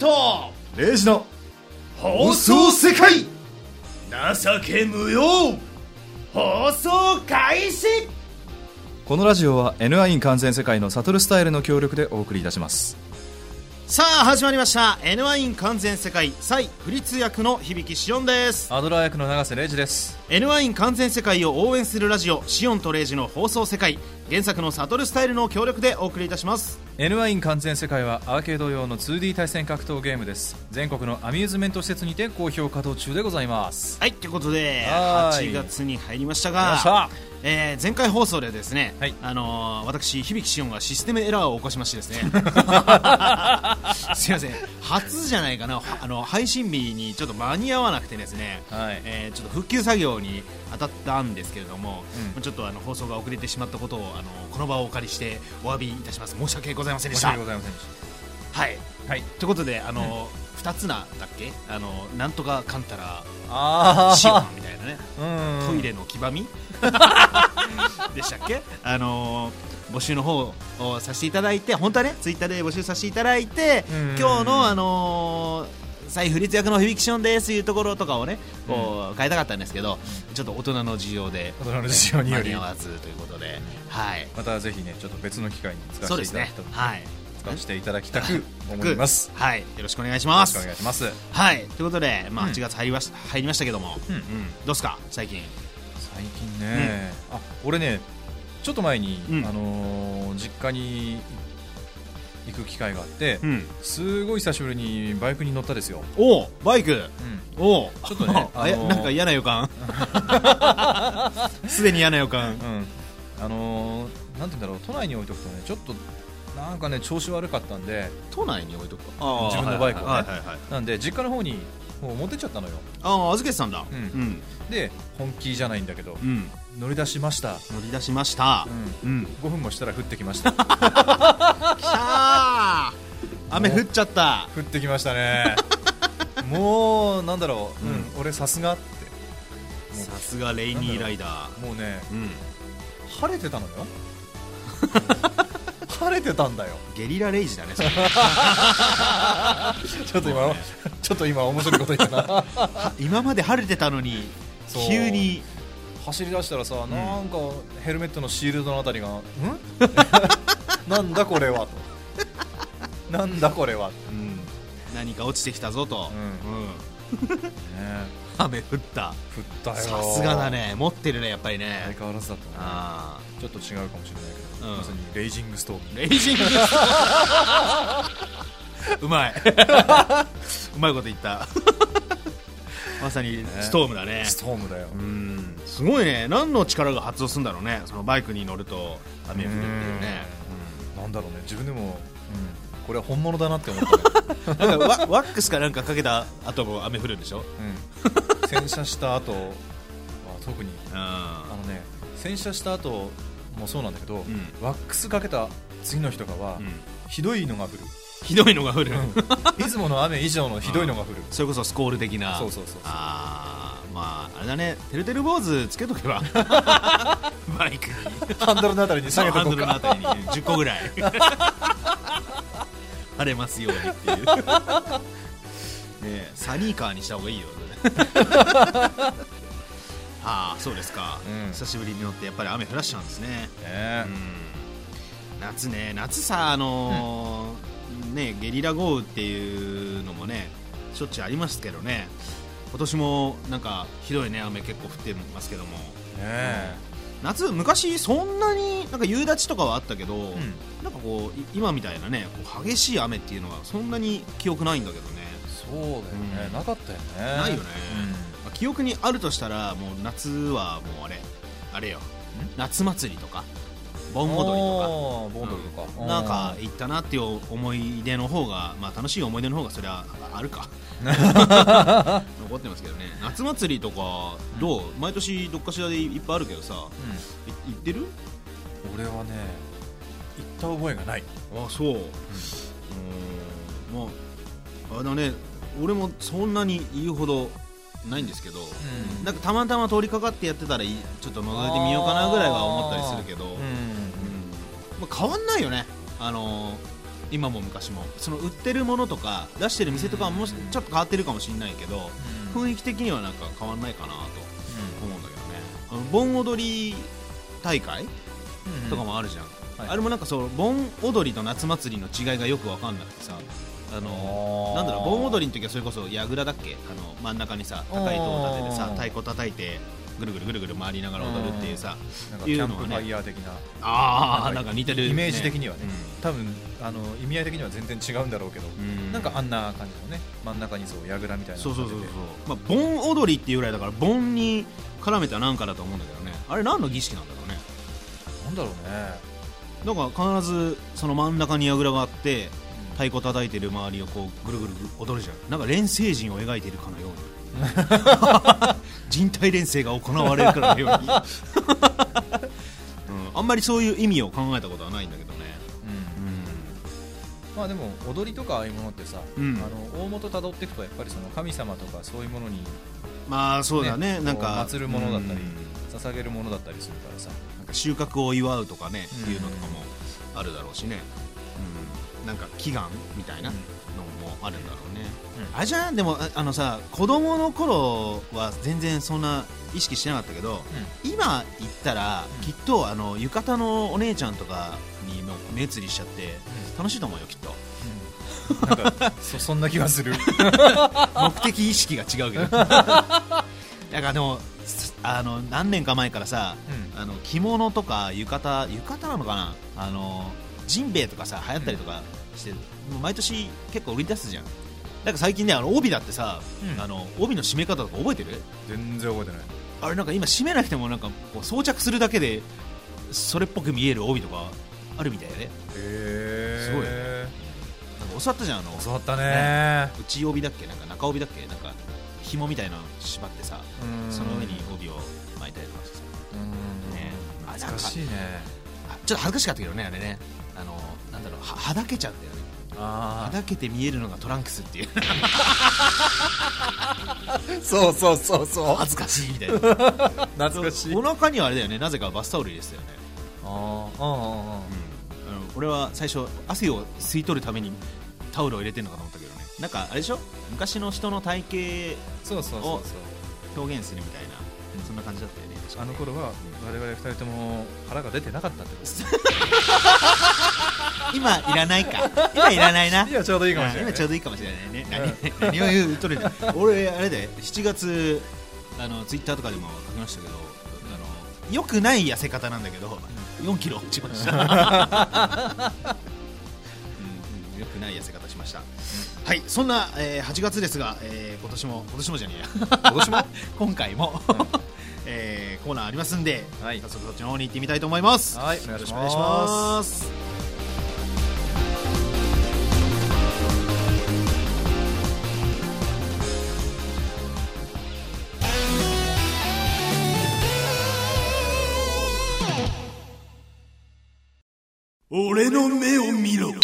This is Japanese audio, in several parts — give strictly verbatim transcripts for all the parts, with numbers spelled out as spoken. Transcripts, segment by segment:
とレイジの放送世界情け無用放送開始。 このラジオは エヌワイン 完全世界のサトルスタイルの協力でお送りいたします。 さあ始まりました エヌワイン 完全世界、サイフリツ役の響しおんです。 アドラー役の永瀬レイジです。 エヌワイン 完全世界を応援するラジオ、しおんとレイジの放送世界、原作のサトルスタイルの協力でお送りいたします。 エヌワイン 完全世界はアーケード用の ツーディー 対戦格闘ゲームです。全国のアミューズメント施設にて好評稼働中でございます。 はい、ということではーいはちがつに入りましたよっしがゃ、 えー、前回放送でですね、 はい、 あのー、私響しおんがシステムエラーを起こしましてですねすいません、初じゃないかな、あの配信日にちょっと間に合わなくてですね、 はい、 えー、ちょっと復旧作業に当たったんですけれども、 うん、 ちょっとあの放送が遅れてしまったことをあのこの場をお借りしてお詫びいたします。申し訳ございませんでした。 申し訳ございませんでしはい、 た。はい、 ということであの、うんふたつなだっけ、あのなんとかかんたらあシオンみたいなね、 うんトイレの黄ばみでしたっけ、あのー、募集の方をさせていただいて、本当はねツイッターで募集させていただいて、今日のあのー、再フリツ役の響しおんですというところとかをねこう変えたかったんですけど、ちょっと大人の事情で大人の事情により間に合わずということで、はい、 またぜひねちょっと別の機会に使わせていただきたい、 そうですね、はい、 使わせていただきたく思います。 はい、よろしくお願いします。 よろしくお願いします。 はい、ということで、まあ、 うんはちがつ入りまし、入りましたけども、 うんうん、どうすか最近。 最近ね、うん、あ俺ねちょっと前に、 うん、 あのー、実家に行く機会があって、うん、すごい久しぶりにバイクに乗ったですよ。 おお、バイク、うん、おお、 ちょっとね、 あのー、なんか嫌な予感すでに嫌な予感、うん、 あのー、なんて言うんだろう、都内に置いとくとねちょっとなんかね調子悪かったんで、 都内に置いとく自分のバイクをね、 はいはいはいはい、 なんで実家の方にもう持ってっちゃったのよ。 ああ、預けてたんだ、 うんうん、で本気じゃないんだけど、うん、乗り出しました乗り出しました、 うんうん、ごふんもしたら降ってきましたきゃー、雨降っちゃった。 降ってきましたねもうなんだろう、うん、俺さすがって、 さすがレイニーライダー。 もうね、 うん、 晴れてたのよ晴れてたんだよ。 ゲリラレイジだねそれちょっと今、ね、ちょっと今面白いこと言ったな今まで晴れてたのに急に走り出したらさ、うん、なんかヘルメットのシールドのあたりがんなんだこれはとなんだこれは、うん、 何か落ちてきたぞと、うんうんね、雨降った降ったよ。 さすがだね、持ってるねやっぱりね。 相変わらずだったね。あ、ちょっと違うかもしれないけど、うん、まさにレイジングストーム。 レイジングストームうまいうまいこと言ったまさにストームだね。 ストームだよ。 うん、すごいね。何の力が発動するんだろうね、そのバイクに乗ると雨降るっていうね。 うん、なんだろうね、自分でも、うん、これは本物だなって思ったねなんか ワ, ワックスかなんかかけた後も雨降るんでしょ、 うん、洗車した後は特にあのね、洗車した後もそうなんだけど、うん、ワックスかけた次の日とかは、うん、ひどいのが降る。 ひどいのが降る、 うん、いつもの雨以上のひどいのが降る。 それこそスコール的な。そうそうそうそう。あー、まああれだね、てるてる坊主つけとけばバイクにハンドルのあたりに下げとこうか。 ハンドルのあたりにじゅっこぐらい晴れますようにっていうねえ、サニーカーにした方がいいよああ、そうですか、うん、久しぶりに乗ってやっぱり雨降らしちゃうんですね、えーうん、夏ね、夏さ、あのーうん、ね、ゲリラ豪雨っていうのもねしょっちゅうありますけどね、今年もなんかひどいね雨結構降ってますけども、ね、夏昔そんなになんか夕立とかはあったけど、うん、なんかこう今みたいなねこう激しい雨っていうのはそんなに記憶ないんだけどね。 そうだよね、うん、なかったよね。 ないよね、うん、まあ、記憶にあるとしたらもう夏はもうあれあれよ、夏祭りとか盆踊りとか、 盆踊りとか、 うん、なんか行ったなっていう思い出の方が、まあ楽しい思い出の方がそれはあるか残ってますけどね。夏祭りとかどう、うん、毎年どっかしらでいっぱいあるけどさ、うん、行ってる？ 俺はね行った覚えがない。 あ、そう、うん、うん、まああれだね、俺もそんなに言うほどないんですけど、うん、なんかたまたま通りかかってやってたらちょっと覗いてみようかなぐらいは思ったりするけど、うんうん、まあ、変わんないよね。あのー、 今も昔もその売ってるものとか出してる店とかはもしちょっと変わってるかもしれないけど、うん、雰囲気的にはなんか変わんないかなと思うんだけどね。あの盆踊り大会とかもあるじゃん、うんうん、あれもなんかそう盆踊りと夏祭りの違いがよく分かんなくてさ、あのなんだろう、盆踊りの時はそれこそ櫓だっけ、あの真ん中にさ高い塔を立ててさ太鼓叩いてぐるぐるぐるぐる回りながら踊るっていうさ、 なんかキャンプファイヤー的な、 ああなんか似てる、 イメージ的にはね、うん、多分あの意味合い的には全然違うんだろうけど、うん、なんかあんな感じのね、真ん中にそう櫓みたいな、 そうそうそうそう、まあ、盆踊りっていうぐらいだから盆に絡めたなんかだと思うんだけどね、あれ何の儀式なんだろうね。 なんだろうね、 なんか必ずその真ん中に櫓があって太鼓叩いてる周りをこうぐるぐる踊るじゃん。なんか連星人を描いているかのように人体連星が行われるかのように、うん、あんまりそういう意味を考えたことはないんだけどね、うんうん、 まあでも踊りとかああいうものってさ、うん、あの大元たどっていくとやっぱりその神様とかそういうものに、 まあそうだね、なんか祀るものだったり、うん、捧げるものだったりするからさ、 なんか収穫を祝うとかね、うん、いうのとかもあるだろうしね、うん、なんか祈願みたいなのもあるんだろうね、うん、あれじゃん。でも あ, あのさ子供の頃は全然そんな意識してなかったけど、うん、今行ったら、うん、きっとあの浴衣のお姉ちゃんとかにも目つりしちゃって、うん、楽しいと思うよきっと、 うん、なんか そ, そんな気がする目的意識が違うけどだからでもあの何年か前からさ、うん、あの着物とか浴衣浴衣なのかな、あのジンベエとかさ流行ったりとかして、うん、毎年結構売り出すじゃん。なんか最近ね、あの帯だってさ、うん、あの帯の締め方とか覚えてる？ 全然覚えてない。 あれなんか今締めなくてもなんかこう装着するだけでそれっぽく見える帯とかあるみたいでね。 へー、 すごいよね。なんか教わったじゃん、あの教わったね。 内帯だっけ、なんか中帯だっけ、なんか紐みたいなの縛ってさ、その上に帯を巻いたりとかしてさ、 うん、ね、懐かしいね。 ちょっと恥ずかしかったけどね、あれね、あのなんだろう、ははだけちゃったよね。はだけて見えるのがトランクスっていうそうそうそうそう、 恥ずかしいみたいな懐かしい。 お腹にはあれだよね、なぜかバスタオル入れてたよね。 ああ、うん、あの俺は最初汗を吸い取るためにタオルを入れてるのかと思ったけどね。なんかあれでしょ、昔の人の体型を表現するみたいな、そんな感じだったよね。 あの頃は我々ふたりとも腹が出てなかったってこと今いらないか、今いらないな。 今ちょうどいいかもしれない、ね、 今ちょうどいいかもしれないね。何, 何を言うとるんだ俺あれでしちがつあのツイッターとかでも書きましたけど、あの良くない痩せ方なんだけどよんキロ落ちました、うんうん、良くない痩せ方しました、うん、はい。そんな、えー、はちがつですが、えー、今年も今年もじゃねえや今年も今回も、うん、えー、コーナーありますんで、はい、早速そっちの方に行ってみたいと思います。 はい、お願いします。 俺の目を見ろ。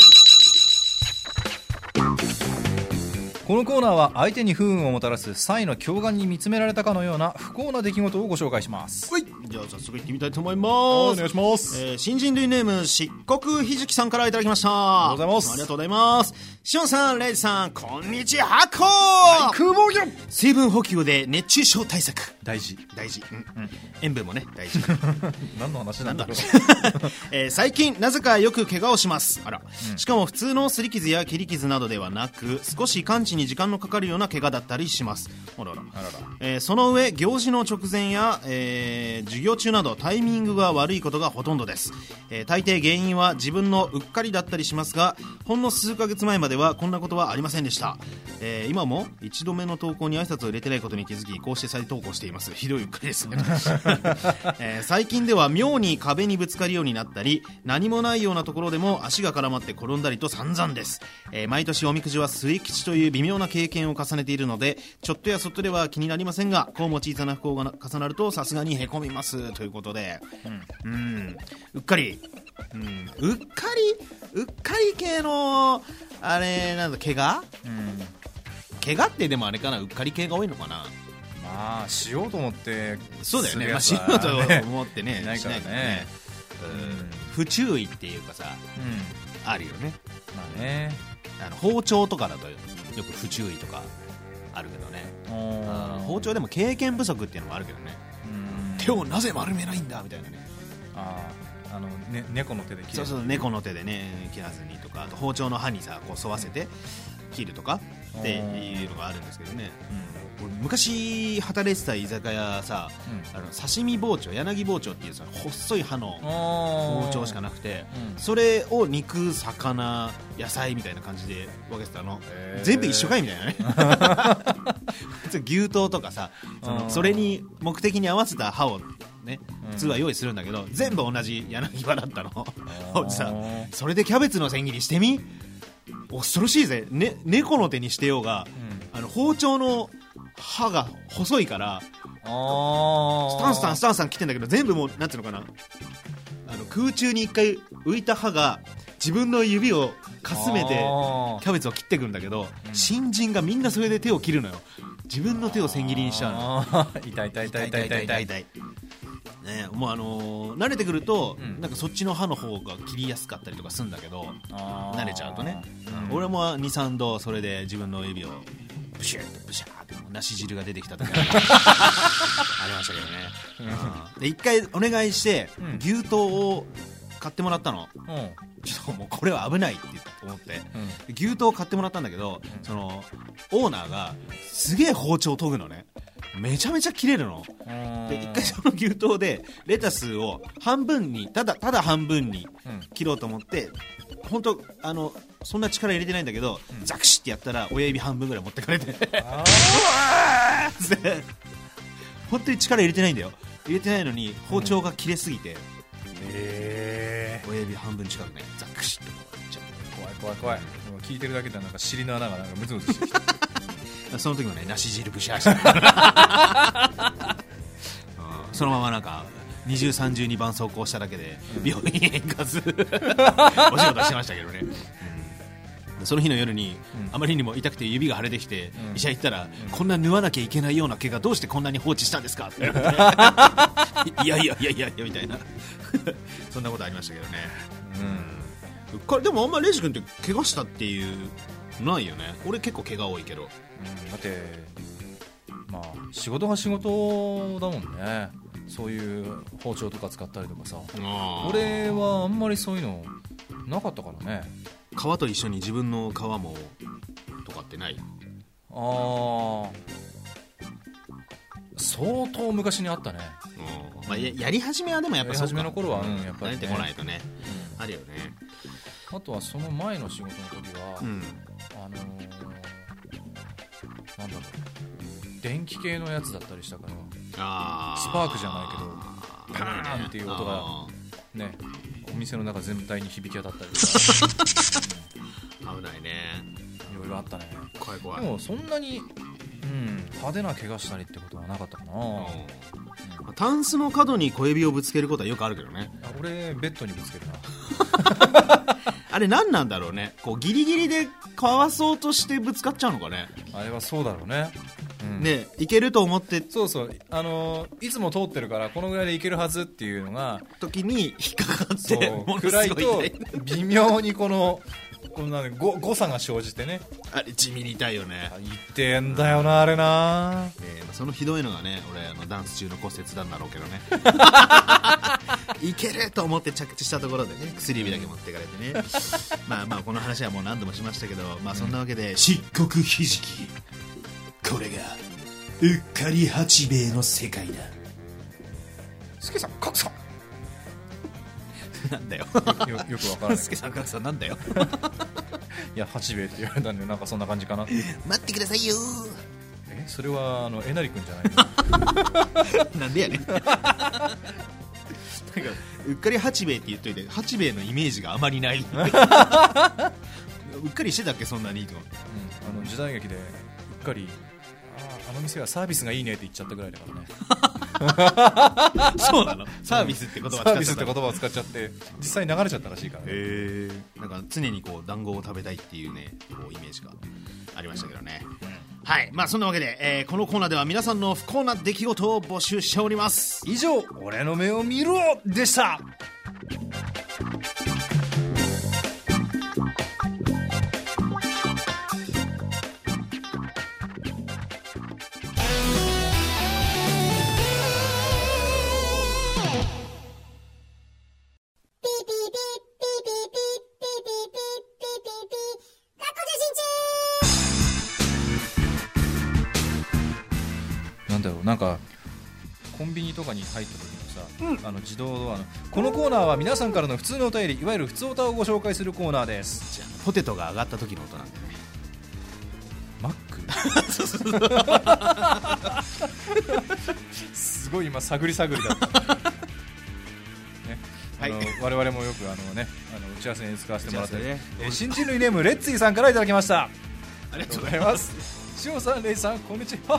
このコーナーは相手に不運をもたらす才の狂眼に見つめられたかのような不幸な出来事をご紹介します。 はい、じゃあ早速行ってみたいと思います。 お願いします、 えー、新人類ネーム漆黒ひじきさんからいただきました。 ありがとうございます。 ありがとうございます。しおんさん、レイジさん、こんにちは。こー空母よ。 水分補給で熱中症対策大事大事、うんうん、塩分もね大事何の話なんだろう、 えー、最近なぜかよく怪我をします。あら、うん、しかも普通の擦り傷や切り傷などではなく、少し完治に時間のかかるような怪我だったりします。あらら、あらら、えー、その上行事の直前や、えー、授業中などタイミングが悪いことがほとんどです。えー、大抵原因は自分のうっかりだったりしますが、ほんの数ヶ月前まではこんなことはありませんでした。えー、今も一度目の投稿に挨拶を入れてないことに気づき、こうして再投稿しています。ひどいうっかりですね、えー、最近では妙に壁にぶつかるようになったり、何もないようなところでも足が絡まって転んだりと散々です。えー、毎年おみくじは末吉という微妙な経験を重ねているので、ちょっとやそっとでは気になりませんが、こうも小さな不幸が重なるとさすがにへこみますということで、うん、うん、うっかり、うん、うっかりうっかり系のあれなんだ、怪我、うん、怪我ってでもあれかな、うっかり系が多いのかな。 まあしようと思って、 そうだよね、まあ、しようと思ってねないからね、 うん、 不注意っていうかさ、うん、あるよね。 まあね、 あの包丁とかだとよく不注意とかあるけどね。包丁でも経験不足っていうのもあるけどね。うん、手をなぜ丸めないんだみたいなね。 ああ、あの、ね、猫の手で切る。 そうそう、猫の手でね切らずにとか、あと包丁の刃にさこう沿わせて切るとかっていうのがあるんですけどね。うん、俺昔働いてた居酒屋さ、うん、あの刺身包丁、柳包丁っていうさ細い刃の包丁しかなくて、うん、それを肉、魚、野菜みたいな感じで分けてたの。全部一緒かいみたいなね。牛刀とかさ、そのそれに目的に合わせた刃をね、普通は用意するんだけど、うん、全部同じ柳刃だったの。さ、それでキャベツの千切りしてみ、恐ろしいぜ、ね、猫の手にしてようが、うん、あの包丁の刃が細いから、あスタンスタンスタンスタン切ってんだけど、全部もうなんていうのかな、あの空中に一回浮いた刃が自分の指をかすめてキャベツを切ってくるんだけど、うん、新人がみんなそれで手を切るのよ。自分の手を千切りにしちゃうの。痛い痛い痛い痛い痛い痛い痛いね、もうあのー、慣れてくると、うん、なんかそっちの刃の方が切りやすかったりとかするんだけど、慣れちゃうとね、うん、俺も にさんどそれで自分の指をブシュッとブシャーって梨汁が出てきた時がありましたけどね。うん、で一回お願いして、うん、牛刀を買ってもらったの。うん、ちょっともうこれは危ないって思って、うん、牛刀を買ってもらったんだけど、うん、そのオーナーがすげえ包丁を研ぐのね。めちゃめちゃ切れるので、一回その牛刀でレタスを半分にただただ半分に切ろうと思って、うん、本当あのそんな力入れてないんだけど、うん、ザクシってやったら親指半分ぐらい持ってかれて本当に力入れてないんだよ。入れてないのに包丁が切れすぎて、うん、えー、親指半分近くねザクシッとこういっちゃう。 怖い怖い怖い。もう聞いてるだけでなんか尻の穴がなんかムズムズしてきた。 その時もね、梨汁ブシャーして、うん、そのままなんか二重三重にばん走行しただけで病院へ行かずお仕事してましたけどね。うん、その日の夜に、うん、あまりにも痛くて指が腫れてきて、うん、医者行ったら、うん、こんな縫わなきゃいけないような怪我どうしてこんなに放置したんですかって言われていやいやいやいやいやみたいなそんなことありましたけどね。うん、これでもあんまりレイジ君って怪我したっていうないよね。俺結構怪我多いけど、うん、 だってまあ仕事が仕事だもんね。そういう包丁とか使ったりとかさ、俺はあんまりそういうのなかったからね。 皮と一緒に自分の皮もとかってない？ああ、 相当昔にあったね。 うん、まあ、や, やり始めはでもやっぱやり始めの頃は、うん、やっぱり、 ね、慣れてこないとね、うん、あるよね。 あとはその前の仕事の時は、うん、あのー、なんだろう、電気系のやつだったりしたから、あスパークじゃないけどパーンっていう音がね、お店の中全体に響き当たったりとか、 うん、危ないね。 いろいろあったね。 怖い怖い。 でもそんなに、うん、派手な怪我したりってことはなかったかな。 うん、タンスの角に小指をぶつけることはよくあるけどね。 あ、俺ベッドにぶつけるな。 あれ何なんだろうね。こうギリギリでかわそうとしてぶつかっちゃうのかね。 あれはそうだろうね。 うん、でいけると思って、 そうそう、あのー、いつも通ってるからこのぐらいでいけるはずっていうのが時に引っかかってものすごい暗いと微妙にこのこのご誤差が生じてね。 あれ地味に痛いよね。 痛んだよなあれな、 えー、そのひどいのがね、俺あのダンス中の骨折なんだろうけどね。いけると思って着地したところでね、薬指だけ持ってかれてね。まあまあこの話はもう何度もしましたけど、まあそんなわけで、うん、漆黒ひじき、これがうっかり八兵衛の世界だ。 スケさん格さんなんだよ。 よ, よくわからない。 スケさん格さんなんだよ。 いや八兵衛って言われたんでなんかそんな感じかな。 待ってくださいよ。 え、それはあのえなりくんじゃないの？ なんでやねん。なんかうっかり八兵衛って言っといて八兵衛のイメージがあまりない。うっかりしてたっけそんなにと、うん、 あの時代劇でうっかりあ, あの店はサービスがいいねって言っちゃったぐらいだからね。 そうなの？サービスって言葉を使っちゃった。 サービスって言葉を使っちゃって実際流れちゃったらしいからね。 へー、なんか常にこう団子を食べたいっていうね、こうイメージがありましたけどね。うん、はい、まあそんなわけで、えー、このコーナーでは皆さんの不幸な出来事を募集しております。 以上、俺の目を見ろでした。 なんかコンビニとかに入った時のさ、うん、あの自動ドアのこのコーナーは皆さんからの普通のお便り、いわゆる普通おたをご紹介するコーナーです。 じゃあポテトが上がった時の音なんだよね。 マックすごい今探り探りだった、ね、あの、はい、我々もよくあの、ね、あの打ち合わせに使わせてもらって、ね、えー、新人類ネームレッツィさんからいただきました。 ありがとうございます。 しおさん、レイさん、こんにちは。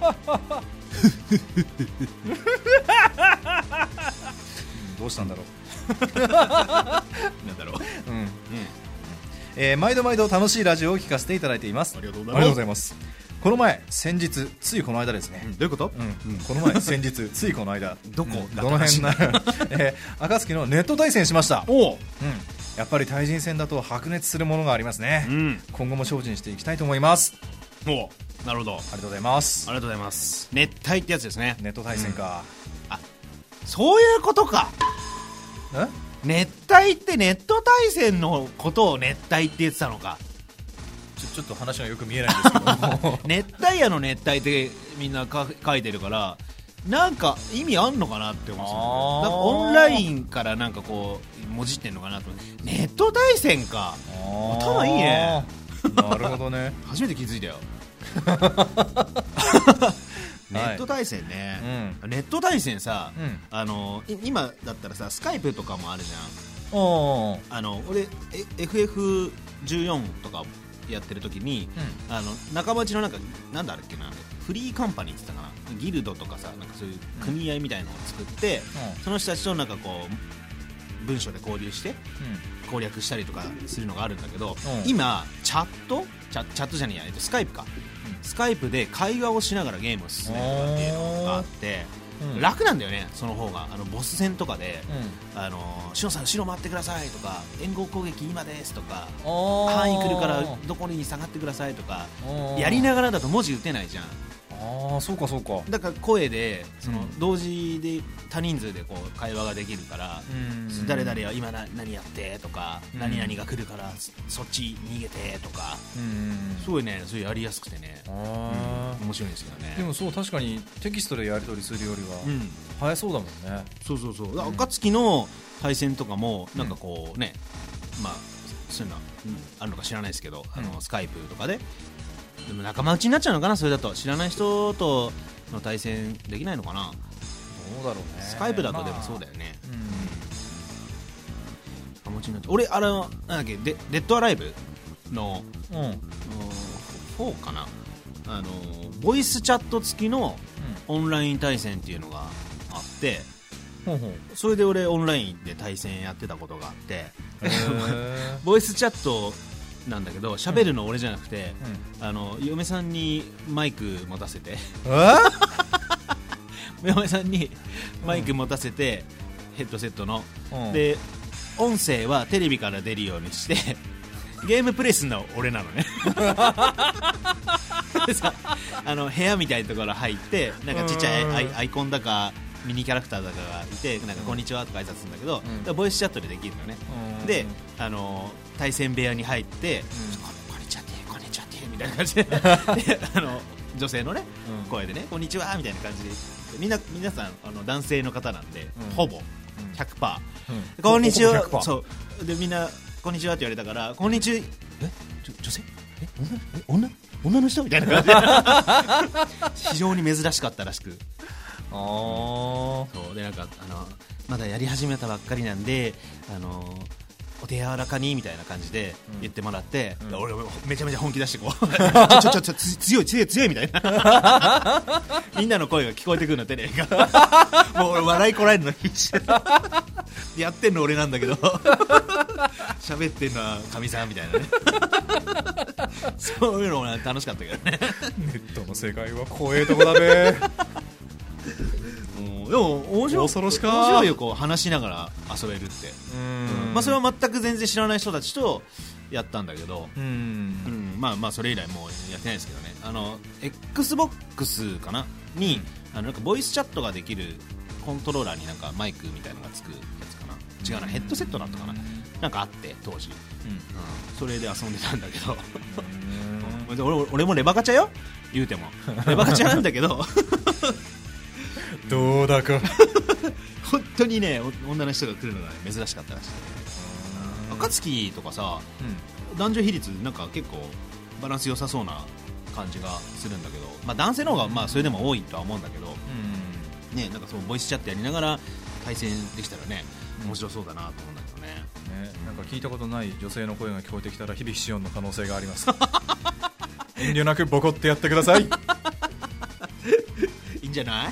どうしたんだろうなんだろう、うんうん、 えー、毎度毎度楽しいラジオを聞かせていただいています。 ありがとうございます。 この前、先日、ついこの間ですね、 うん、どういうこと、 うんうん、この前、先日、ついこの間どこ、 うん、どの辺な、えー、暁のネット対戦しました。 おう、うん、 やっぱり対人戦だと白熱するものがありますね、うん、今後も精進していきたいと思います。 お、なるほど、ありがとうございます。 ありがとうございます。熱帯ってやつですね。 ネット対戦か、 うん、あ、そういうことか。 え、 熱帯ってネット対戦のことを熱帯って言ってたのか。 ちょ、ちょっと話がよく見えないんですけど熱帯夜の熱帯ってみんなか書いてるから、なんか意味あんのかなって思ってた。なんかオンラインからなんかこうもじってんのかなと思って。ネット対戦か、頭いいね。 なるほどね初めて気づいたよネット対戦ね、はい、うん、ネット対戦さ、うん、あの今だったらさスカイプとかもあるじゃん。 おあの俺 エフエフじゅうよん とかやってる時に、うん、あの仲間内のなんかなんだっけな、フリーカンパニーって言ったかな、ギルドとかさ、なんかそういう組合みたいなのを作って、うん、その人たちとなんかこう文章で交流して、うん、攻略したりとかするのがあるんだけど、うん、今チャットチャ、チャットじゃねえや、スカイプか、うん、スカイプで会話をしながらゲームを進めるとかっていうのがあって、うん、楽なんだよね、その方が。あのボス戦とかで、うん、あのシノさん後ろ回ってくださいとか、援護攻撃今ですとか、範囲来るからどこに下がってくださいとかやりながらだと文字打てないじゃん。 ああ、そうかそうか。 だから声でその同時で多人数でこう会話ができるから、うん、誰々は今何やってとか、うん、何々が来るからそっち逃げてとか、うん、すごいね、そういうやりやすくてね、あ、うん、面白いんですけどね。 でもそう、確かにテキストでやり取りするよりは、うん、早そうだもんね。 そうそうそう。暁の対戦とかもなんかこうね、うん、まあそういうのあるのか知らないですけど、うん、あのスカイプとかで。でも仲間内になっちゃうのかな、それだと。知らない人との対戦できないのかな。 どうだろうね。 スカイプだとでもそうだよね、まあ、うん、仲間内になっちゃう。俺あれなんだっけ、デデッドアライブの、うん、フォーかな、あのボイスチャット付きのオンライン対戦っていうのがあって、うん、それで俺オンラインで対戦やってたことがあって、ボイスチャットなんだけど、喋るの俺じゃなくて、うん、あの嫁さんにマイク持たせて嫁さんにマイク持たせて、うん、ヘッドセットの、うん、で音声はテレビから出るようにしてゲームプレイするのは俺なのねでさ、あの部屋みたいなところ入って、なんかちっちゃいアイ、アイコンだかミニキャラクターだかがいて、なんかこんにちはとか挨拶するんだけど、うん、ボイスチャットでできるのね、うん、で、あの対戦部屋に入って、うん、こんにちはってこんにちはってみたいな感じでで、あの女性のね、うん、声でね、こんにちはみたいな感じで、みんな皆さんあの男性の方なんで、うん、ほぼ ひゃくパーセント、うん、こんにちは、そうでみんなこんにちはって言われたから、こんにちは、え女性え女え女女の人みたいな感じで非常に珍しかったらしく、あ、そうで、なんかあのまだやり始めたばっかりなんで、あのお手柔らかにみたいな感じで言ってもらって、うん、俺めちゃめちゃ本気出してこうちょちょちょ強い強い強いみたいなみんなの声が聞こえてくるのテレビがもう俺笑いこらえるの必死やってんの俺なんだけど喋ってんのはかみさんみたいなねそういうのも楽しかったけどね。 ネットの世界は怖えとこだべでも面白い、 恐ろしか面白いよ、こう話しながら遊べるって。うん、うん、まあ、それは全く全然知らない人たちとやったんだけど、うん、うん、まあまあそれ以来もうやってないですけどね。あの Xbox かなに、あのなんかボイスチャットができるコントローラーになんかマイクみたいなのがつくやつかな、違うな、ヘッドセットだったかな、なんかあって当時、うんうん、それで遊んでたんだけど俺, 俺もレバガチャよ言うてもレバガチャなんだけどどうだか本当にね女の人が来るのが、ね、珍しかったらしい。暁とかさ、うん、男女比率なんか結構バランス良さそうな感じがするんだけど、まあ、男性の方がまあそれでも多いとは思うんだけど、うんね、なんかそうボイスチャットやりながら対戦できたらね面白そうだなと思うんだけどね。 ね、なんか聞いたことない女性の声が聞こえてきたら響きしおんの可能性があります遠慮なくボコってやってくださいいいんじゃない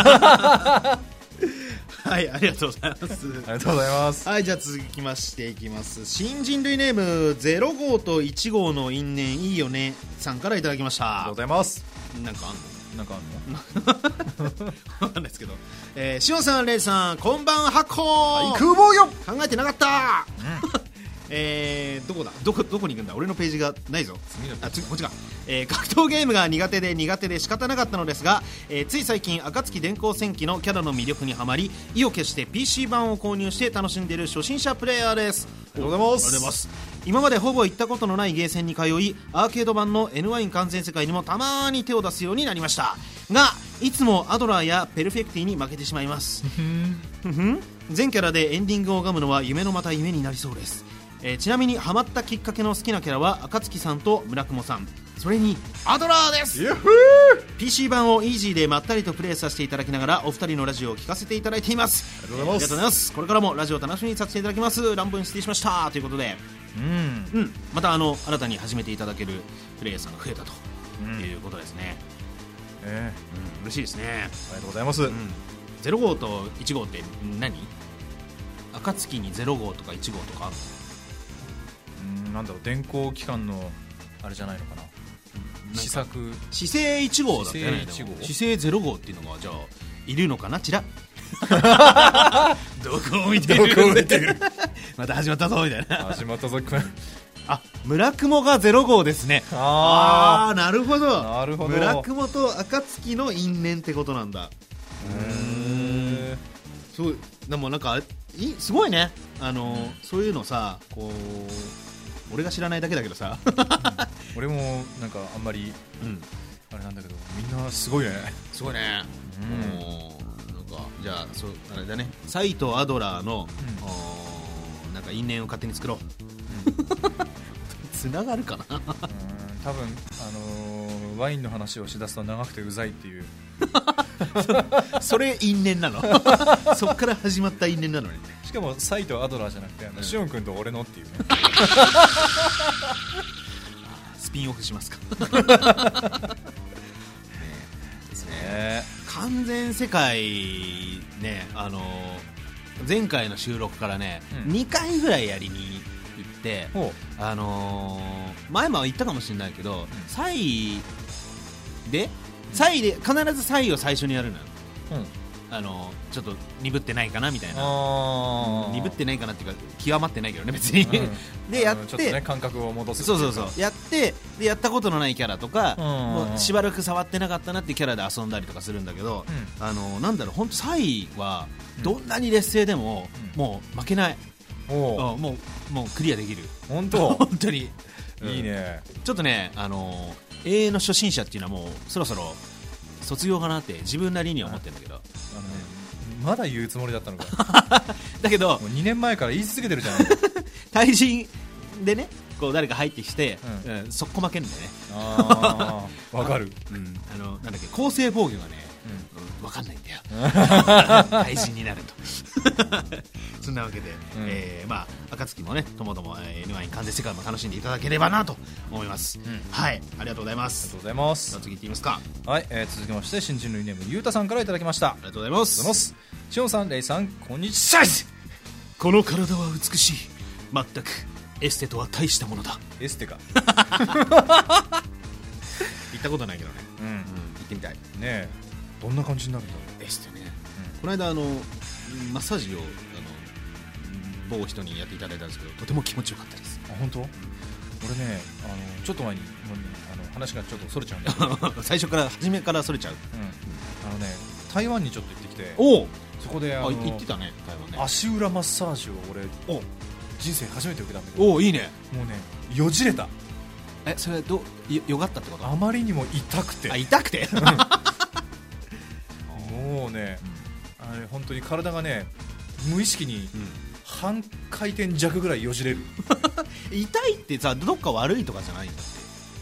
はい、ありがとうございます。ありがとうございます。 はい、じゃあ続きましていきます。新人類ネームゼロ号といち号の因縁いいよねさんからいただきました。 ありがとうございます。 なんかあんのなんかあんのわかんないですけど、えー、しおんさん、れいさん、こんばんはこー空母よ考えてなかった、うんえー、どこだどこどこに行くんだ、俺のページがないぞ。あ、次こっちか、えー、格闘ゲームが苦手で苦手で仕方なかったのですが、えー、つい最近暁電光戦記のキャラの魅力にはまり意を決して ピーシー 版を購入して楽しんでいる初心者プレイヤーです。 ありがとうございます。 今までほぼ行ったことのないゲーセンに通い、アーケード版の エヌワイン 完全世界にもたまに手を出すようになりましたが、いつもアドラーやペルフェクティに負けてしまいます全キャラでエンディングを拝むのは夢のまた夢になりそうです。えー、ちなみにハマったきっかけの好きなキャラは暁さんと村雲さん、それにアドラーです。 ピーシー 版をイージーでまったりとプレイさせていただきながらお二人のラジオを聞かせていただいています。 ありがとうございます。 これからもラジオを楽しみにさせていただきます。乱文失礼しましたということで、うん、うん、またあの新たに始めていただけるプレイヤーさんが増えたと、うん、いうことですね。えーうん、嬉しいですね。 ありがとうございます。うん、 ゼロ号といち号って何？暁にゼロ号とかいち号とかあるの？ うん、なんだろう、電光機関のあれじゃないのかな。試作姿勢いち号だったよね。姿勢ゼロ号っていうのがじゃあいるのかな。ちらどこを見てるどこを見てるまた始まったぞみたいな。 始まったぞあ、村雲がゼロ号ですね。ああ、なるほど。 なるほど。 村雲と暁の因縁ってことなんだ。へえ。そうでもなんかいすごいね。あの、うん、そういうのさ、こう俺が知らないだけだけどさ、うん、 俺もなんかあんまり、うん、あれなんだけどみんなすごいね。 すごいね。うん、なんかじゃあそうあれだね。サイとアドラーの、うん、なんか因縁を勝手に作ろう。つながるかな。うん、 多分あのー、ワインの話をしだすと長くてうざいっていうそ, それ因縁なのそっから始まった因縁なのね。 しかもサイとアドラーじゃなくて、うん、シオン君と俺のっていうねスピンオフしますかねですね。完全世界ね、あのー、前回の収録からね、うん、にかいぐらいやりに行って、あのー、前も言ったかもしれないけど、うん、サイでサイで必ずサイを最初にやるのよ、うん、あのー、ちょっと鈍ってないかなみたいな、うん、鈍ってないかなっていうか極まってないけどね別に、うん、でやってちょっと、ね、 感覚を戻す。 そうそうそうやってでやったことのないキャラとか、うん、もうしばらく触ってなかったなっていうキャラで遊んだりとかするんだけど、うん、あのー、なんだろう、本当サイはどんなに劣勢でも、うん、もう負けない。おうもうもうクリアできる。 本当本当にいいね、 うん、ちょっとね、あのー、永遠の初心者っていうのはもうそろそろ卒業かなって自分なりには思ってるんだけど、あの、ね、 まだ言うつもりだったのかだけどもうにねんまえから言い続けてるじゃん対人でね、こう誰か入ってきて、うんうん、速攻負けるんだよね。 あわかる、 うん、あのなんだっけ、構成防御がね、うん、分かんないんだよ対人になるとそんなわけで、うん、えー、まあ暁もねともとも エヌワイン 完全世界も楽しんでいただければなと思います、うん、はい、ありがとうございます。 ありがとうございます。 じゃあ次いってみますか。 はい、えー、続きまして新人類ネームゆうたさんからいただきました。 ありがとうございます。 しおんさん、れいさん、こんにちは。 この体は美しい。全くエステとは大したものだ。 エステか行ったことないけどね、うんうん、行ってみたいね。 えどんな感じになるんだろうエステね、うん、この間あのマッサージをあの某人にやっていただいたんですけど、とても気持ちよかったです。 あ、本当？俺ね、あのちょっと前にあの話がちょっとそれちゃうんだけど最初から初めからそれちゃう、うん、 あのね台湾にちょっと行ってきて、 おそこであのあ行ってたね、台湾ね。 足裏マッサージを俺お人生初めて受けたんだけど、おいいね。 もうねよじれた。 え、それどよ、よがったってこと？ あまりにも痛くて。 あ、痛くてもうもうね、うん、あれ本当に体がね無意識に半回転弱ぐらいよじれる痛いってさどっか悪いとかじゃないんだって。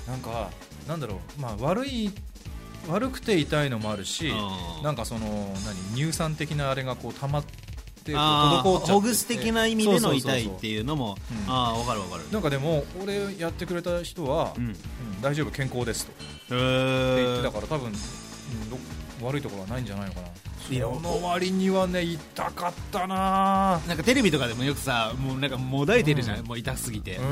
なんかなんだろう、まあ、悪い悪くて痛いのもあるし、なんかその何乳酸的なあれがこう溜まってあほぐす的な意味での痛いっていうのもああ分かる分かる。 なんかでも俺やってくれた人は、うんうん、大丈夫健康ですとって言ってたから多分、うん、悪いところはないんじゃないのかな。その割にはね痛かったな。 なんかテレビとかでもよくさもうなんかもだえてるじゃん、うん、もう痛すぎて、うんうん、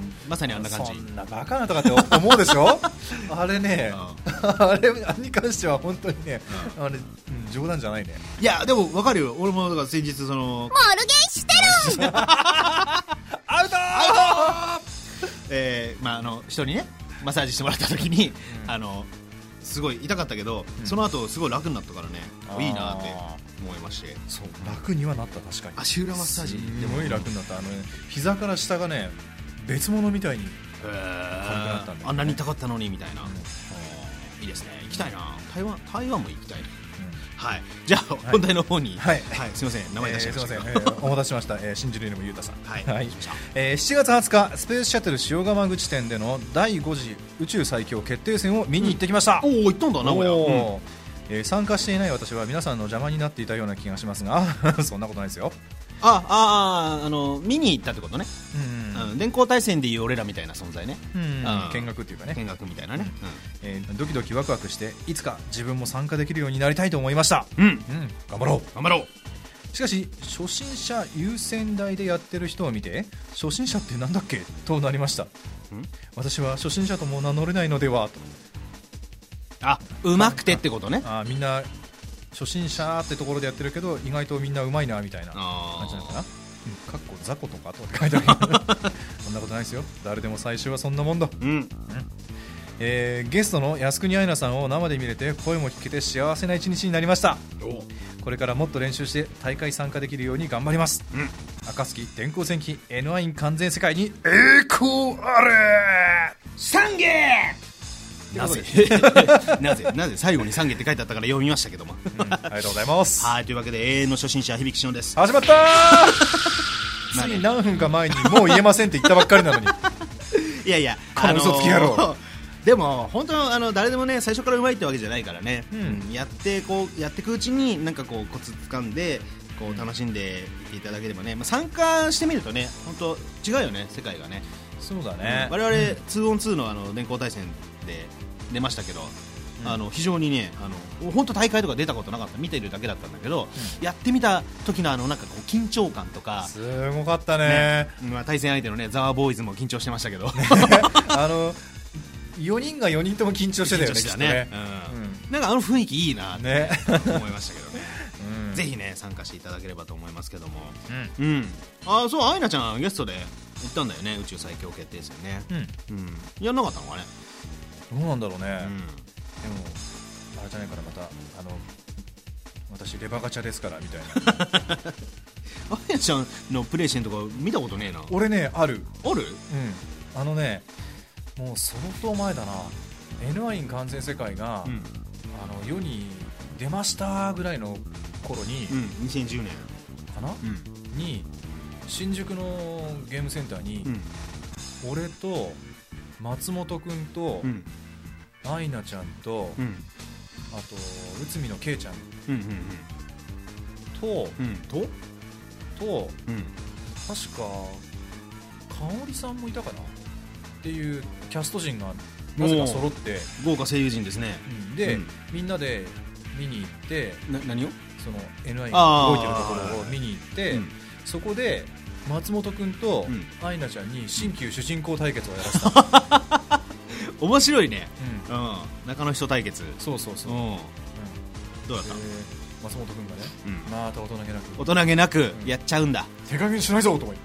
まさにあんな感じ。 そんなバカなとかって思うでしょあれね、うん、あれに関しては本当にね、うん、あれ、うん、冗談じゃないね。 いやでも分かるよ。俺もだから先日そのモルゲンしてるアウトアウトえー、まああの人にねマッサージしてもらった時に、うん、あのすごい痛かったけど、うん、その後すごい楽になったからね、いいなって思いまして。 そう楽にはなった。確かに足裏マッサージすごい楽になった。あの、ね、膝から下がね別物みたいに軽くなったんだよね。 あんなに痛かったのにみたいな、うん、いいですね。行きたいな台湾。台湾も行きたい、うん、はい。じゃあ、はい、本題の方に、はいはい、すみません名前出しちゃいました、 えー、すみません、えー、お待たせしました、えー、新宿のゆうたさん、 はいはい、 えー、しちがつはつかスペースシャトル塩釜口店でのだいご次宇宙最強決定戦を見に行ってきました、 うん、おお行ったんだ名古屋、うんえー、参加していない私は皆さんの邪魔になっていたような気がしますがそんなことないですよ。 あああの見に行ったってことね、うんうん、電光対戦でいう俺らみたいな存在ね、 うん、見学っていうかね、 見学みたいなね、うんえー、ドキドキワクワクしていつか自分も参加できるようになりたいと思いました、 うんうん、 頑張ろう頑張ろう。 しかし初心者優先台でやってる人を見て初心者ってなんだっけとなりました。ん私は初心者とも名乗れないのではと。 あうまくてってことね。 ああみんな初心者ってところでやってるけど意外とみんなうまいなみたいな感じなのかな。かっこ雑魚とかとって書いてあるそんなことないですよ。誰でも最初はそんなもんだ、 うんうんえー、ゲストの靖国愛菜さんを生で見れて声も聞けて幸せな一日になりました。これからもっと練習して大会参加できるように頑張ります、うん、暁電光戦記 エヌワイン 完全世界に栄光あれ三下なぜなぜなぜ最後に三下って書いてあったから読みましたけども、 うん、ありがとうございます。 はいというわけで永遠の初心者響しのです。 始まったーつい何分か前にもう言えませんって言ったばっかりなのにいやいやこの嘘つき野郎でも本当あの誰でもね最初からうまいってわけじゃないからね、 うん、 やってこうやっていくうちになんかこうコツ掴んでこう楽しんでいていただければね、まあ、参加してみるとね本当違うよね世界がね。 そうだね、 うん、我々 ツーオンツー の, あの電光対戦で出ましたけど、うん、あの非常にねあの本当大会とか出たことなかった見ているだけだったんだけど、うん、やってみた時のあのなんかこう緊張感とかすごかったね、 ねまあ、対戦相手のねザワボーイズも緊張してましたけど、ね、 あのよにんがよにんとも緊張してたよね。緊張してたね、 うんうん、なんかあの雰囲気いいなって、ね、思いましたけどね、うん、ぜひね参加していただければと思いますけども、うんうん、あそう愛菜ちゃんゲストで行ったんだよね宇宙最強決定戦ね、うんうん、やんなかったのかね。 どうなんだろうね、うん、でもあれじゃないからまたあの私レバガチャですからみたいな愛菜ちゃんのプレイしてんとか見たことねえな。 俺ねあるあるうんあのねもう相当前だな エヌワイン 完全世界が、うん、あの世に出ましたぐらいの頃に、 うん、にせんじゅうねんかな、うん、に新宿のゲームセンターに、うん、俺と松本くんと、うん、愛菜ちゃんと、うん、あと内海のケイちゃん、うんうんうん、と、うん、とと、うん、確か香織さんもいたかなっていうキャスト陣がなぜか揃って豪華声優陣ですね、 うん、で、うん、みんなで見に行ってな何をその エヌワイン が動いてるところを見に行って、うん、そこで松本くんと愛菜ちゃんに新旧主人公対決をやらせた面白いね、うんうん、中の人対決そうそうそう、うんうん、どうだった、えー、松本くんがね、うん、また大人げなく大人げなくやっちゃうんだ、 うん、手加減しないぞと思い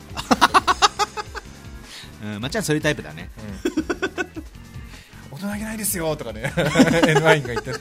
うん、まっちゃんそういうタイプだね、 うん、大人げないですよとかねエヌワイン が言って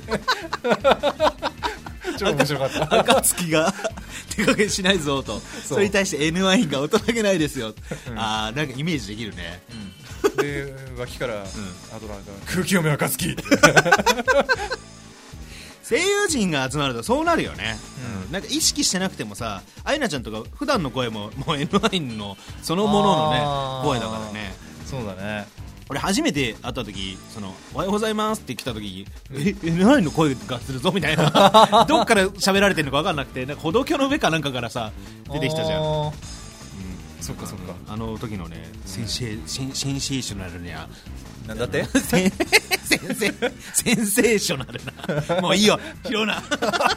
超面白かった暁が手加減しないぞと そ, それに対して エヌワイン が大人げないですよ、うん、あなんかイメージできるね、 うん、で脇から、うん、アドラーが空気読め暁って声優陣が集まるとそうなるよね、うんうん、なんか意識してなくてもさ、アイナちゃんとか普段の声ももう エヌワイン のそのもののね声だからね。 そうだね。 俺初めて会った時、そのおはようございますって来た時、え エヌワイン の声がするぞみたいなどっから喋られてるのか分かんなくて、なんか歩道橋の上かなんかからさ出てきたじゃん、うん、 そっかそっか。 あの時のね、センシェセンセンセーショナルにゃなんだってセンセンセセンセーショナルなもういいよ拾うなね、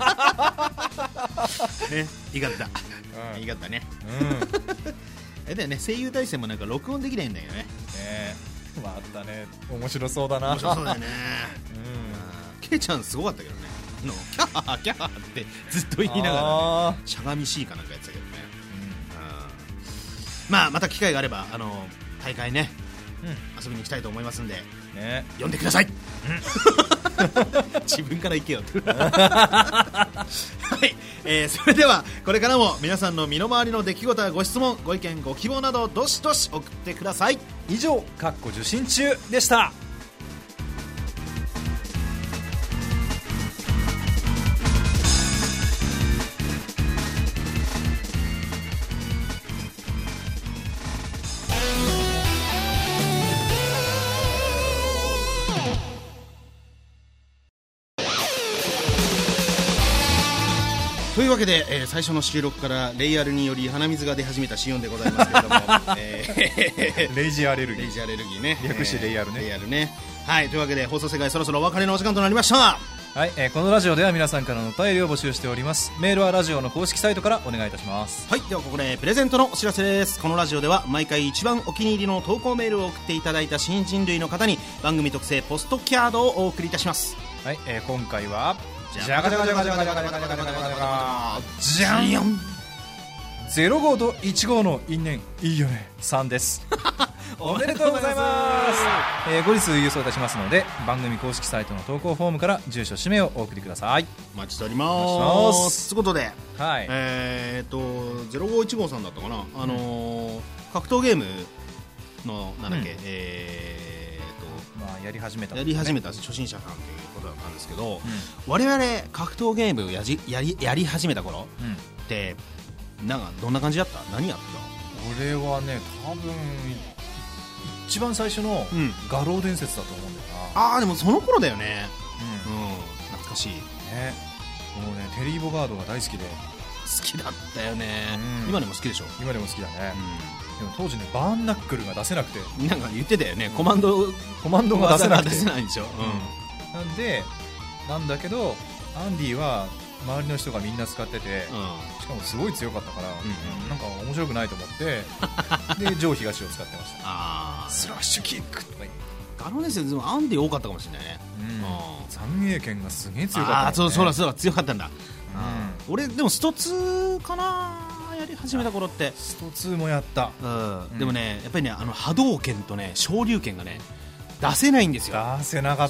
いいかった、うん、いいかったね、うん、えだよね、声優体制もなんか録音できないんだよね。ねえ、まあ、あったね。面白そうだな。 面白そうだよね、うん、ケイちゃんすごかったけどね、のキャーキャーってずっと言いながら、ね、しゃがみ C かなんかやってたけどね、うん、まあまた機会があればあの大会ね、うん、遊びに行きたいと思いますんで、ね、呼んでください、うん、自分から行けよはい、えー、それではこれからも皆さんの身の回りの出来事やご質問、ご意見、ご希望などどしどし送ってください。 以上、かっこ受信中でした。 というわけで、えー、最初の収録からレイアルにより鼻水が出始めたシオンでございますけれども、えー、 レイジアレルギー、 レイジアレルギーね、 略してレイアルね、 レイアルね。はい、というわけで放送世界そろそろお別れのお時間となりました。 はい、えー、このラジオでは皆さんからのお便りを募集しております。メールはラジオの公式サイトからお願いいたします。 はい、ではここでプレゼントのお知らせです。このラジオでは毎回一番お気に入りの投稿メールを送っていただいた新人類の方に番組特製ポストキャードをお送りいたします。 はい、えー、今回はじゃがじゃがじゃがじゃがじゃがじゃがじゃがじゃがじゃがじゃんゼロ号といち号の因縁いいよねさんですおめでとうございます、えー、後日郵送いたしますので番組公式サイトの投稿フォームから住所氏名をお送りください。 お待ちしておりますということで、 はい、 えー、っとゼロ号いち号さんだったかな、あのー、格闘ゲームのなんだっけ、うん、えー、っとまあやり始めた、 ね、やり始めた初心者さんということだったんですけど、うん、我々格闘ゲームをやじやりやり始めた頃、うん、ってなんかどんな感じだった？何やってた？俺はね、多分一番最初の画廊伝説だと思うんだよな、 うん、ああでもその頃だよね、うんうん、懐かしいね。 もうね、テリー・ボガードが大好きで好きだったよね、うん、今でも好きでしょ？今でも好きだね、うん、でも当時ねバーンナックルが出せなくて、 なんか言ってたよね、コマンドコマンドが出せなくて出せないんでしょ、 うん、なんでなんだけどアンディは周りの人がみんな使ってて、うん、しかもすごい強かったから、うんうん、なんか面白くないと思ってでジョー東を使ってました。あスラッシュキックとか言って、 ガロネスでもアンディ多かったかもしれないね、 うん、三英剣がすげえ強かった、ね、 あそうそうだそうだ強かったんだ、うん、俺でもストツーかなやり始めた頃って。 ストツーもやった、 うんうん、でもねやっぱりねあの波動拳とね昇竜拳がね出せないんですよ。 出せなかった。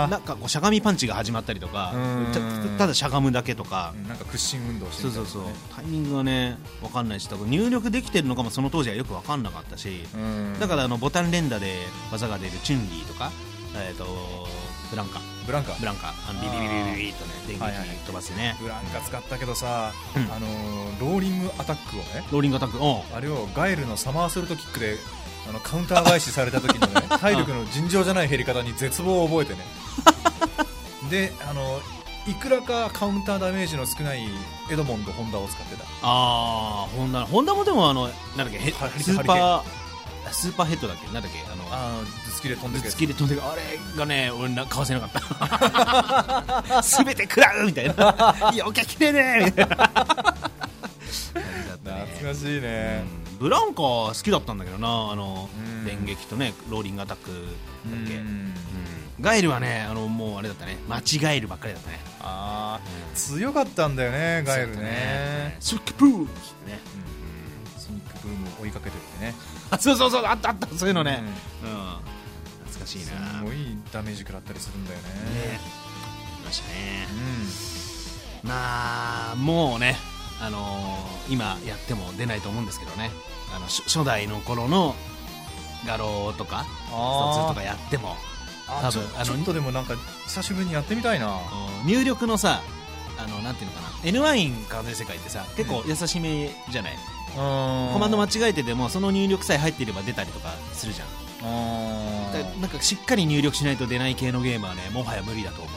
なんかこうしゃがみパンチが始まったりとか、た, ただしゃがむだけとか、 なんか屈伸運動してる、ね、 そうそうそう、タイミングがね分かんないし、多分入力できてるのかもその当時はよく分かんなかったし、だからあのボタン連打で技が出るチュンリーとか、えー、とブランカブランカブランカあのビビビビビビとね電撃飛ばすね、はいはい、 ブランカ使ったけどさ、うん、あのー、ローリングアタックをねローリングアタック、おあれをガエルのサマーソルトキックであのカウンター返しされた時のね体力の尋常じゃない減り方に絶望を覚えてねであのいくらかカウンターダメージの少ないエドモンドホンダを使ってた。 ああホンダホンダもでもあのなんだっけスーパースーパーヘッドだっけなんだっけあのあ頭突きで飛んでく頭突きで飛んでくあれがね俺なかわせなかったすべて食らうみたいなよけきれねえみたいな懐かしいね、 うん、ブランカ好きだったんだけどな、あの電撃とねローリングアタックだっけ、うん、ガエルはねあのもうあれだったね間違えるばっかりだったね。 あ、うん、強かったんだよねガエル ね, ねスニックブームね、 うん、スニックブームを追いかけてってねあそうそうそうあったあったそういうのね、うんうん、懐かしいな。 すごいダメージ食らったりするんだよね。ねいましたね、うん、まあもうねあのー、今やっても出ないと思うんですけどね、あの初代の頃の画廊とかストツーとかやってもあちょあのちょっとでもなんか久しぶりにやってみたいな。 入力のさ、あのなんていうのかな、 エヌワイン 完全世界ってさ結構優しめじゃない、うん、コマンド間違えてでもその入力さえ入っていれば出たりとかするじゃん。あだなんかしっかり入力しないと出ない系のゲームはねもはや無理だと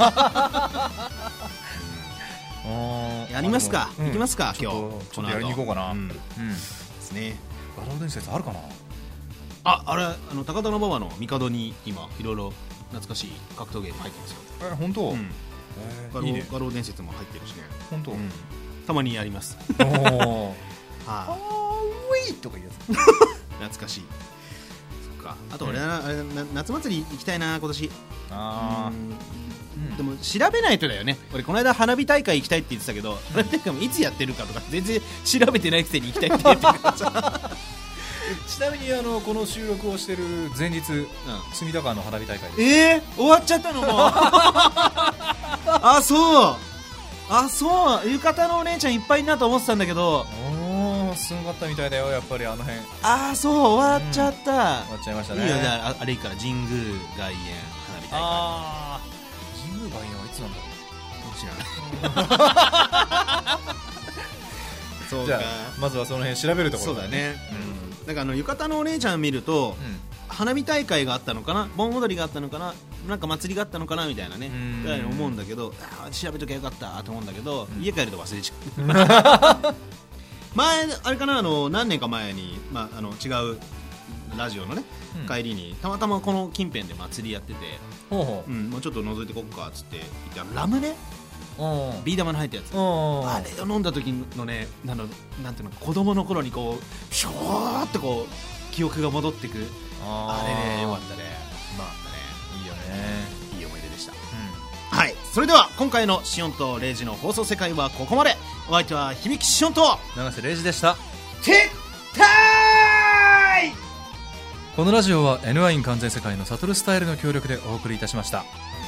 思うやりますか、うん、行きますか今日。 ちょっとやりに行こうかな、うんうん、 ですね。 画廊伝説あるかな。 あ、あれあの高田馬場の帝に今いろいろ懐かしい格闘ゲーム入ってますよ。 え本当、うん、 画廊いいね、画廊伝説も入ってるしね。 本当、うん、 たまにやります。 おおあーウィーとかいうやつ懐かしい。そっか。あと俺、うん、あれ夏祭り行きたいな今年。あー、うん、でも調べないとだよね。俺この間花火大会行きたいって言ってたけど、花火大会もいつやってるかとか全然調べてないくせに行きたいって言ってるからさちなみにあのこの収録をしてる前日、うん、隅田川の花火大会です。 えー、終わっちゃったのもうあ、そうあ、そう浴衣のお姉ちゃんいっぱいいるなと思ってたんだけど、 おーすごかったみたいだよやっぱりあの辺。 あ、そう終わっちゃった、うん、終わっちゃいましたね。 いいよ。じゃああれいいから神宮外苑花火大会。 あー神宮外苑はいつなんだろう知らないそうか。じゃあまずはその辺調べるところだね。うん、だからあの浴衣のお姉ちゃん見ると、うん、花火大会があったのかな、盆踊りがあったのかな、なんか祭りがあったのかなみたいなねぐらい思うんだけど、あ調べときゃよかったと思うんだけど、うん、家帰ると忘れちゃう前あれかな、あの何年か前に、まあ、あの違うラジオのね、うん、帰りにたまたまこの近辺で祭りやってて、ほうほう、うん、もうちょっと覗いてこっかっつって言って、ラムネビー玉の入ったやつ、あれを飲んだ時のね、なんのなんていうの、子供の頃にこうショーってこう記憶が戻ってく、あれねよかったね。まあね、いいよね、いい思い出でした、うん、はい。それでは今回のシオンとレイジの放送世界はここまで。お相手は響シオンと永瀬レイジでした。 テッタイ。 このラジオは エヌワイン 完全世界のサトルスタイルの協力でお送りいたしました。